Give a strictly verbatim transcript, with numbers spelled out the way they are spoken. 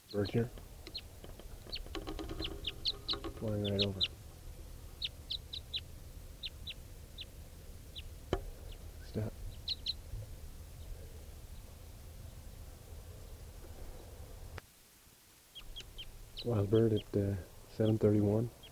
Bird here. Flying right over. Step. Wild bird at uh, seven thirty-one.